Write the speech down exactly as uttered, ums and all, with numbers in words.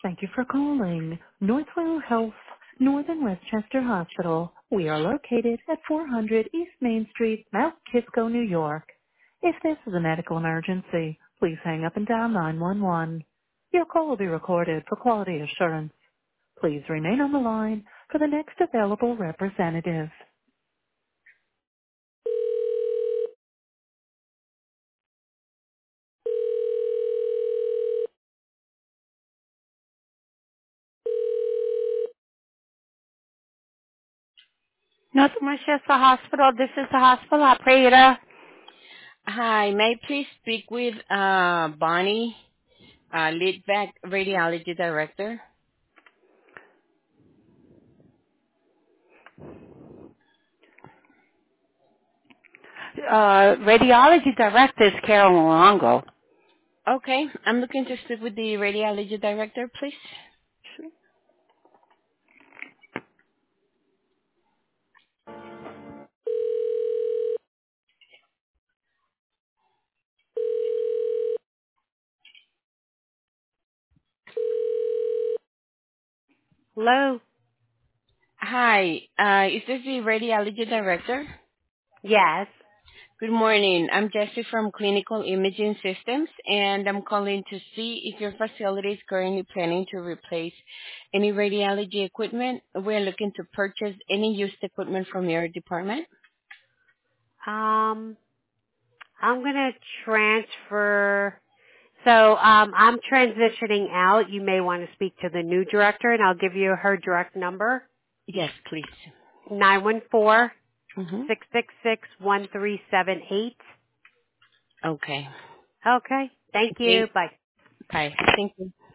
Thank you for calling Northwell Health Northern Westchester Hospital. We are located at four hundred East Main Street, Mount Kisco, New York. If this is a medical emergency, please hang up and dial nine one one. Your call will be recorded for quality assurance. Please remain on the line for the next available representative. North Westchester Hospital, this is the hospital operator. Hi, may I please speak with uh, Bonnie, uh, Leadback Radiology Director? Uh, radiology director is Carol Longo. Okay, I'm looking to speak with the Radiology Director, please. Hello? Hi, uh, is this the Radiology Director? Yes. Good morning. I'm Jessie from Clinical Imaging Systems, and I'm calling to see if your facility is currently planning to replace any radiology equipment. We're looking to purchase any used equipment from your department. Um, I'm going to transfer. So um, I'm transitioning out. You may want to speak to the new director, and I'll give you her direct number, Yes, please. nine one four, Mm-hmm. six six six, one three seven eight. Okay. Okay. Thank you. Thank, Bye. bye. Thank you.